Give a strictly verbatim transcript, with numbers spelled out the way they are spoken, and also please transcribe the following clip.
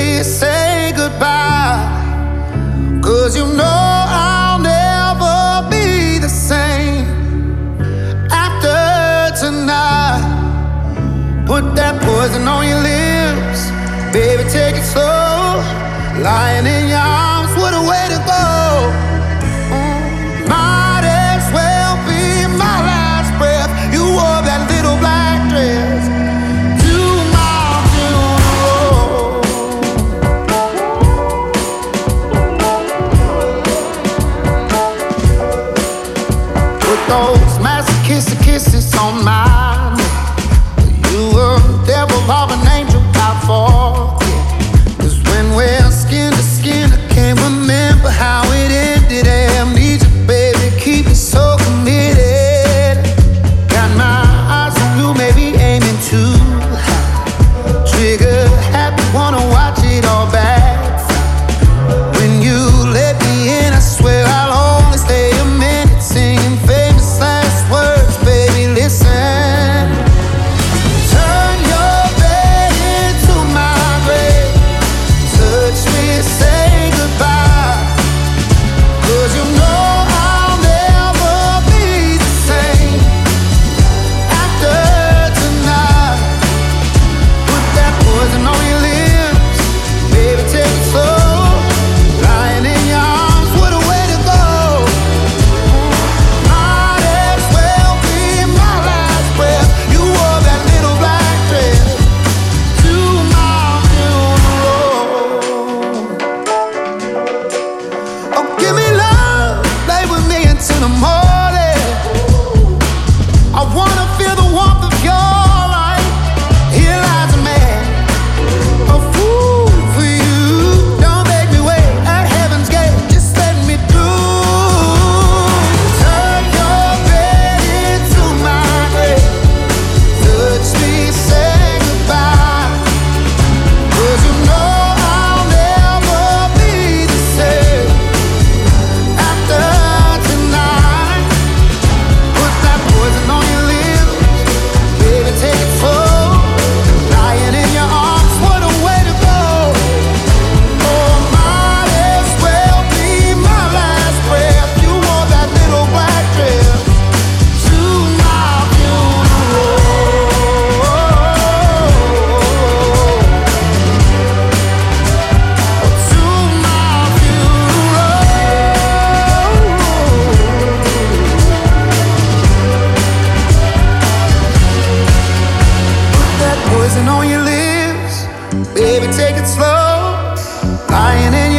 me say goodbye, 'cause you know I'll never be the same after tonight. Put that poison on your lips, baby, take it slow. Lying in your arms, what a way to go. Mm. Might as well be my last breath. You wore that little black dress to my funeral. Put those masochistic kisses on mine. You were the devil of an angel, I forget. 'Cause when we're skin to skin, I can't remember how it ended. Amnesia, baby, keep me so committed. Got my eyes on you, maybe aiming too high. Trigger happy, wanna watch it all back. When you let me in, I swear I'll only stay a minute, singing famous last words, baby, listen. Turn your bed into my grave. Touch me, say goodbye, 'cause you know I'll never be the same after tonight. Put that poison on your lips, baby, take it slow. Lying in your arms, what a way to go. Might as well be my last breath. You wore that little black dress to my funeral. Oh, give me love, lay with me until the morning. I wanna feel the warmth of your light. Here lies a man, a fool for you. Don't make me wait at heaven's gate, just let me through. Turn your bed into my grave. Touch me, say goodbye, 'cause you know I'll never be the same after tonight. Put that poison on your lips, baby, take it slow. Lying in your arms, what a way to go. Oh, might as well be my last breath. You wore that little black dress to my funeral. To my funeral. Put that poison on your lips, baby, take it slow. Lying in